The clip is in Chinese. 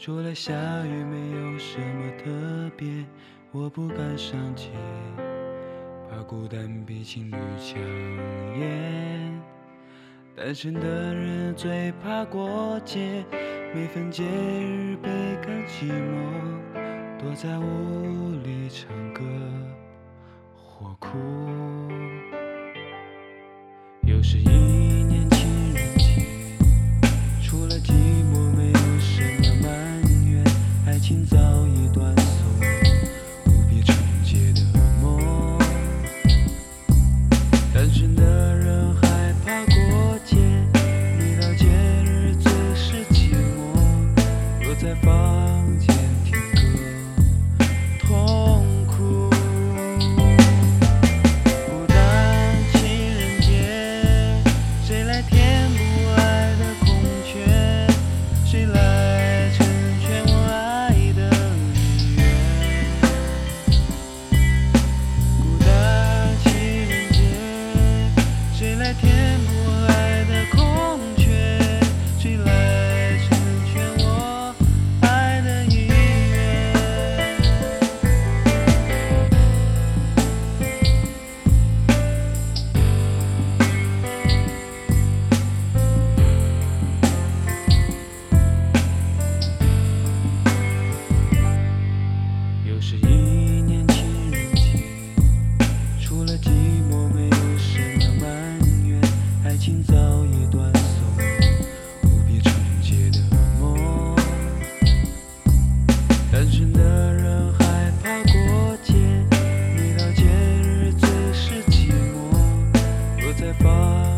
除了下雨没有什么特别，我不敢上街，怕孤单比情侣强烈。单身的人最怕过节，每逢节日倍感寂寞，躲在屋里唱歌或哭。又是一年情人节，除了寂寞没有什么埋怨，爱情早已断送无比纯洁的梦。单身的人害怕过节，每到节日最是寂寞，躲在房间听歌痛哭。孤单情人节，谁来填补爱的空缺？谁来成全我爱的意愿？孤单情人节，谁来填补爱的空缺？谁来成全我爱的意愿？又是一年情人节，除了寂寞没有什么埋怨，爱情早已断送无比纯洁的梦。单身的人害怕过节，每到节日最是寂寞，躲在房